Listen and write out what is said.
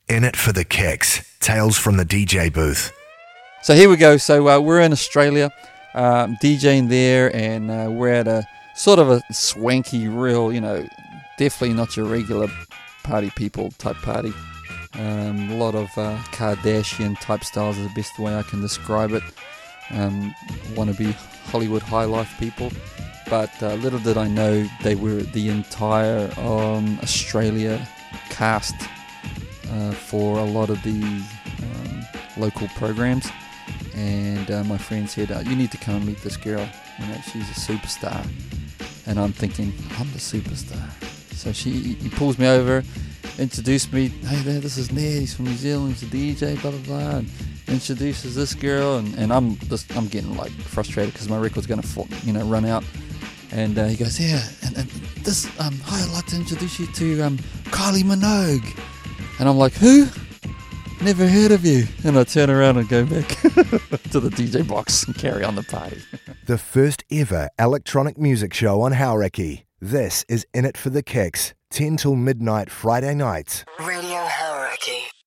In it for the kicks. Tales from the DJ booth. So here we go. So we're in Australia, DJing there, and we're at a sort of a swanky, real, definitely not your regular party people type party. A lot of Kardashian type styles is the best way I can describe it. Want to be Hollywood high life people, but little did I know they were the entire Australia cast for a lot of the local programs. And my friend said, you need to come and meet this girl, she's a superstar. And I'm thinking, I'm the superstar. So he pulls me over, introduced me, hey there, this is Ned, he's from New Zealand, he's a DJ, blah blah blah, and introduces this girl, and I'm getting like frustrated because my record's going to run out. And he goes, yeah, and this, hi, I'd like to introduce you to Kylie Minogue. And I'm like, who? Never heard of you. And I turn around and go back to the DJ box and carry on the party. The first ever electronic music show on Hauraki. This is In It for the Kicks, 10 till midnight Friday nights. Radio Hauraki.